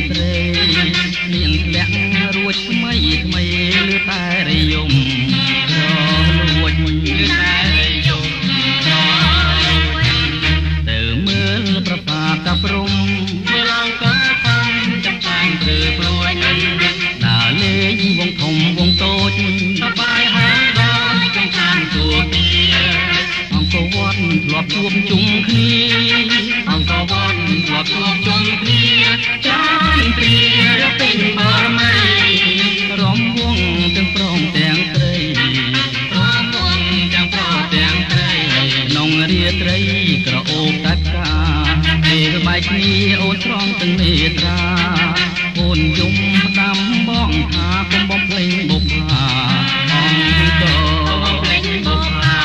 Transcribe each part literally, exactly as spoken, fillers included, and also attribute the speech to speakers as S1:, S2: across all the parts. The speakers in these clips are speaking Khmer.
S1: ស្រីនាងធ្លាក់រួចថ្មីថ្មីលឺតែរយំរលួចលឺតែរយំរលួចទៅមើលប្រសាទតាព្រំមើលអង្គរធំចាំតាំងព្រឺព្រួយដើរលេងវងធំវងតូចសប្បាយហើយដល់ចំខានទួពីអង្គរវត្តធ្លាប់ជួបជុំគ្នាអង្គរវត្តធ្លាប់ជួបជុំគ្នាចានព្រាពេញបរមៃរំវងទាំងព្រមទាំងស្រីរំវងទាំងព្រមទាំងស្រីក្នុងរាត្រីក្រអូបតាផ្កាពេលបែកគ្នាអូនស្រងទាំងមេត្រាអូនយំផ្ដាំបងថាកុំបំភ្លេចបុព្វាអង្គរបំភ្លេចបុព្វា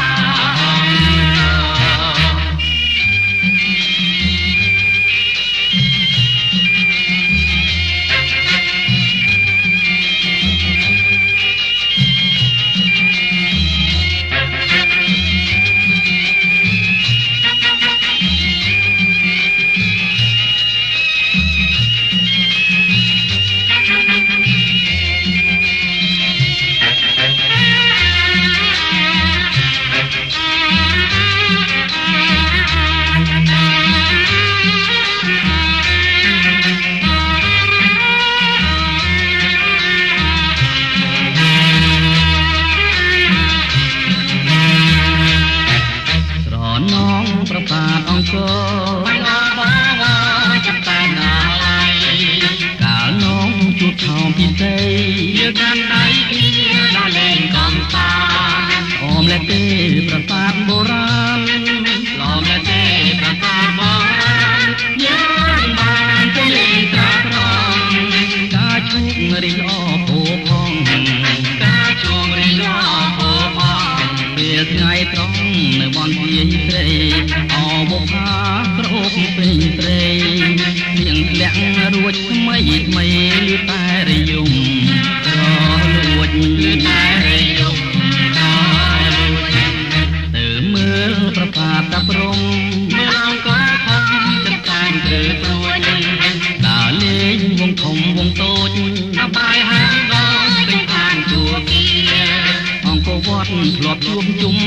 S1: អង្គរបងបងចាំតែណាកាលនងជួបថោមពិសេសយកកាន់ដៃគ្នាដល់លេងកំសាន្តអមលែទេប្រសាទបុរាណឡំលែទេប្រសាទបុរាណយើងបានទៅលេងត្រាត្រង់ការជួបរីអពោផងការជួបរីអពោផងពេលថ្ងៃត្រង់នៅបនជាស្រីអបុផាក្រអូបពេញស្រីនាងធ្លាក់រួចថ្មីថ្មីលឺតែរយំរលួចលឺតែរយំរលួចទៅមើលប្រសាទតាព្រំមើលអង្គរធំចាំតាំងព្រឺព្រួយដើរលេងវងធំវងតូចសប្បាយហើយដល់ពេញខាងជួបអង្គរវត្តធ្លាប់ជួបជុំ